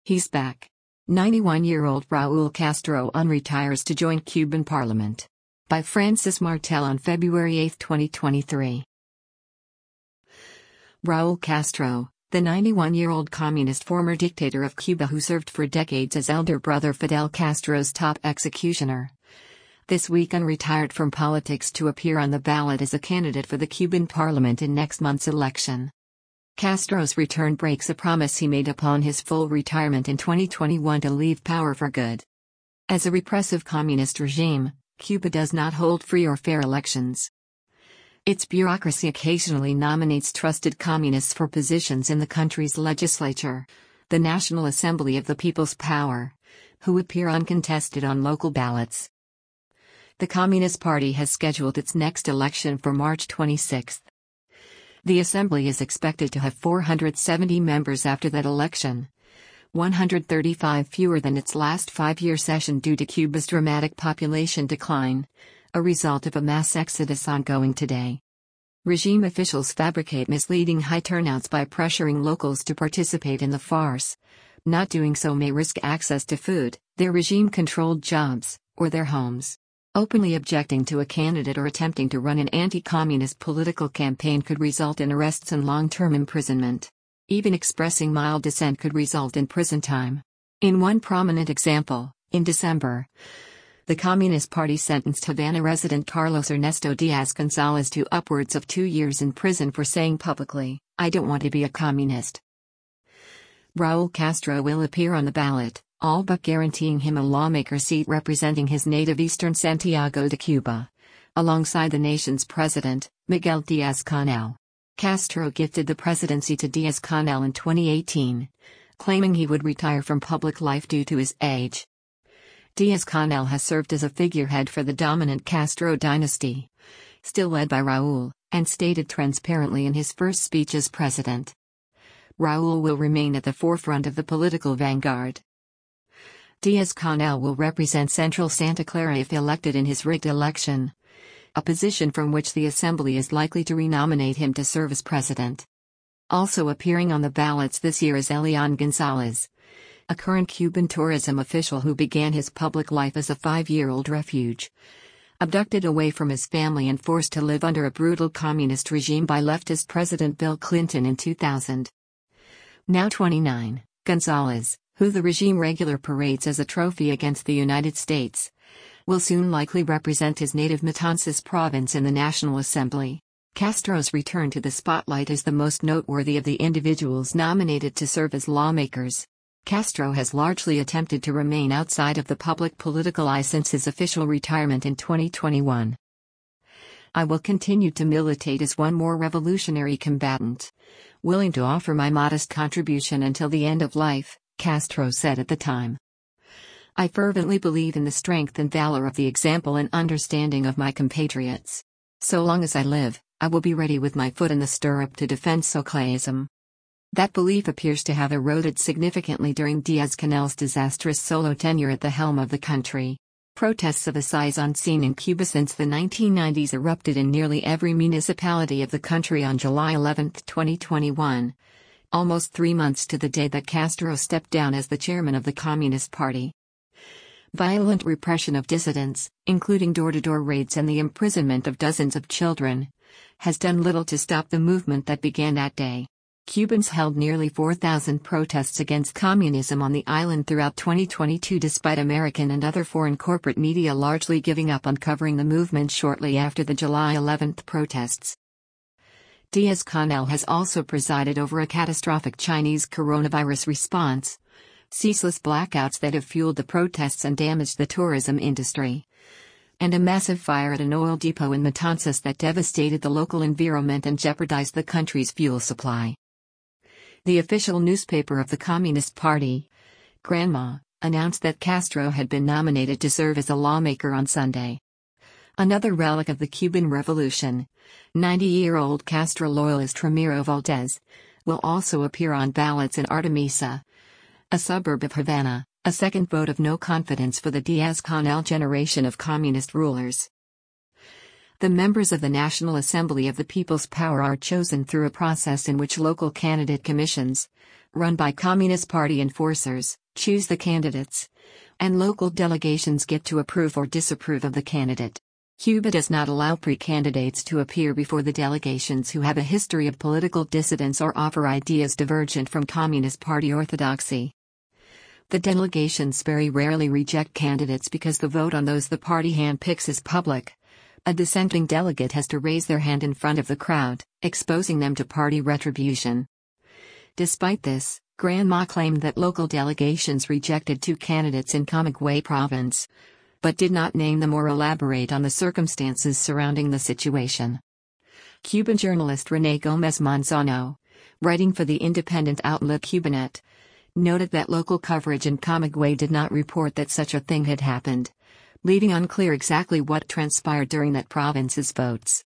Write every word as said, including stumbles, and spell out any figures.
He's back. ninety-one-year-old Raul Castro unretires to join Cuban parliament. By Francis Martel on February eighth, twenty twenty-three. Raul Castro, the ninety-one-year-old communist former dictator of Cuba who served for decades as elder brother Fidel Castro's top executioner, this week unretired from politics to appear on the ballot as a candidate for the Cuban parliament in next month's election. Castro's return breaks a promise he made upon his full retirement in twenty twenty-one to leave power for good. As a repressive communist regime, Cuba does not hold free or fair elections. Its bureaucracy occasionally nominates trusted communists for positions in the country's legislature, the National Assembly of the People's Power, who appear uncontested on local ballots. The Communist Party has scheduled its next election for March twenty-sixth. The assembly is expected to have four hundred seventy members after that election, one hundred thirty-five fewer than its last five-year session due to Cuba's dramatic population decline, a result of a mass exodus ongoing today. Regime officials fabricate misleading high turnouts by pressuring locals to participate in the farce. Not doing so may risk access to food, their regime-controlled jobs, or their homes. Openly objecting to a candidate or attempting to run an anti-communist political campaign could result in arrests and long-term imprisonment. Even expressing mild dissent could result in prison time. In one prominent example, in December, the Communist Party sentenced Havana resident Carlos Ernesto Diaz-Gonzalez to upwards of two years in prison for saying publicly, "I don't want to be a communist." Raul Castro will appear on the ballot, all but guaranteeing him a lawmaker seat representing his native eastern Santiago de Cuba, alongside the nation's president, Miguel Díaz-Canel. Castro gifted the presidency to Díaz-Canel in twenty eighteen, claiming he would retire from public life due to his age. Díaz-Canel has served as a figurehead for the dominant Castro dynasty, still led by Raul, and stated transparently in his first speech as president. Raul will remain at the forefront of the political vanguard. Díaz-Canel will represent Central Santa Clara if elected in his rigged election, a position from which the assembly is likely to renominate him to serve as president. Also appearing on the ballots this year is Elian Gonzalez, a current Cuban tourism official who began his public life as a five-year-old refuge, abducted away from his family and forced to live under a brutal communist regime by leftist President Bill Clinton in two thousand. Now twenty-nine, Gonzalez, who the regime regular parades as a trophy against the United States, will soon likely represent his native Matanzas province in the National Assembly. Castro's return to the spotlight is the most noteworthy of the individuals nominated to serve as lawmakers. Castro has largely attempted to remain outside of the public political eye since his official retirement in twenty twenty-one. "I will continue to militate as one more revolutionary combatant, willing to offer my modest contribution until the end of life," Castro said at the time. "I fervently believe in the strength and valor of the example and understanding of my compatriots. So long as I live, I will be ready with my foot in the stirrup to defend socialism." That belief appears to have eroded significantly during Díaz-Canel's disastrous solo tenure at the helm of the country. Protests of a size unseen in Cuba since the nineteen nineties erupted in nearly every municipality of the country on July eleventh, twenty twenty-one. Almost three months to the day that Castro stepped down as the chairman of the Communist Party. Violent repression of dissidents, including door-to-door raids and the imprisonment of dozens of children, has done little to stop the movement that began that day. Cubans held nearly four thousand protests against communism on the island throughout twenty twenty-two despite American and other foreign corporate media largely giving up on covering the movement shortly after the July eleventh protests. Díaz-Canel has also presided over a catastrophic Chinese coronavirus response, ceaseless blackouts that have fueled the protests and damaged the tourism industry, and a massive fire at an oil depot in Matanzas that devastated the local environment and jeopardized the country's fuel supply. The official newspaper of the Communist Party, Granma, announced that Castro had been nominated to serve as a lawmaker on Sunday. Another relic of the Cuban Revolution, ninety-year-old Castro loyalist Ramiro Valdez, will also appear on ballots in Artemisa, a suburb of Havana, a second vote of no confidence for the Díaz-Canel generation of communist rulers. The members of the National Assembly of the People's Power are chosen through a process in which local candidate commissions, run by Communist Party enforcers, choose the candidates, and local delegations get to approve or disapprove of the candidate. Cuba does not allow pre-candidates to appear before the delegations who have a history of political dissidence or offer ideas divergent from Communist Party orthodoxy. The delegations very rarely reject candidates because the vote on those the party handpicks is public. A dissenting delegate has to raise their hand in front of the crowd, exposing them to party retribution. Despite this, Granma claimed that local delegations rejected two candidates in Camagüey province, but did not name them or elaborate on the circumstances surrounding the situation. Cuban journalist René Gómez Monzano, writing for the independent outlet Cubanet, noted that local coverage in Camagüey did not report that such a thing had happened, leaving unclear exactly what transpired during that province's votes.